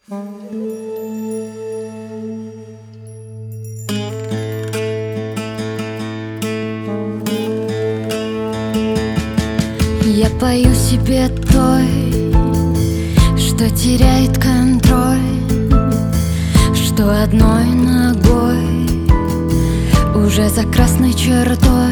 Я пою себе той, что теряет контроль, что одной ногой уже за красной чертой.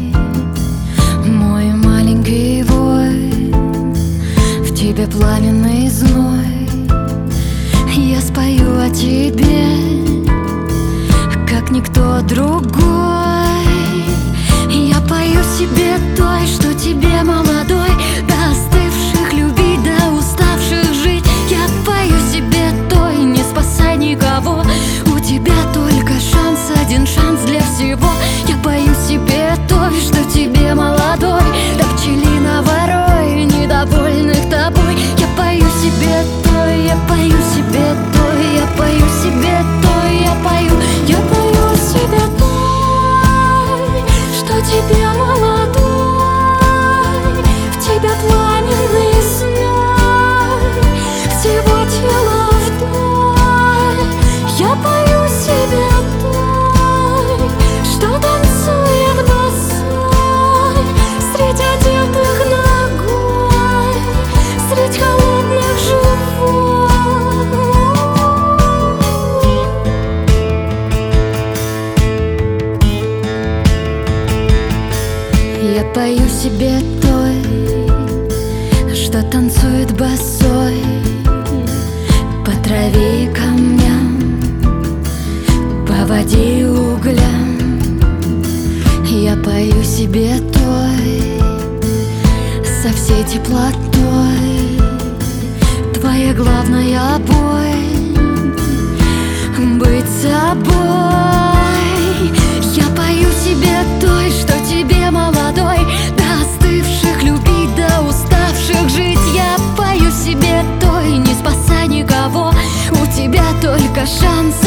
Мой маленький вой, в тебе пламенный зной. Я спою о тебе, как никто другой. Я пою себе той, что тебе молодой, до остывших любить, до уставших жить. Я пою себе той, не спасай никого, у тебя только шанс, один шанс для всего. Я пою себе той, что тебе молодой, до пчелиного роя, недовольных тобой. Я пою себе той, я пою себе той, я пою себе той, я пою себе той, что тебе молодой, в тебя пламенный зной, всего тела вдоль. Я пою себе той, что танцует босой, средь одетых ногой, средь холодных живот. Я пою себе той, что танцует босой по траве и камням, по воде и углям. Я пою себе той, со всей теплотой, твоя главная боль — быть собой. Я пою себе той, что тебе молодой, до остывших любить, до уставших жить. Я пою себе той, не спасай никого, у тебя только шанс,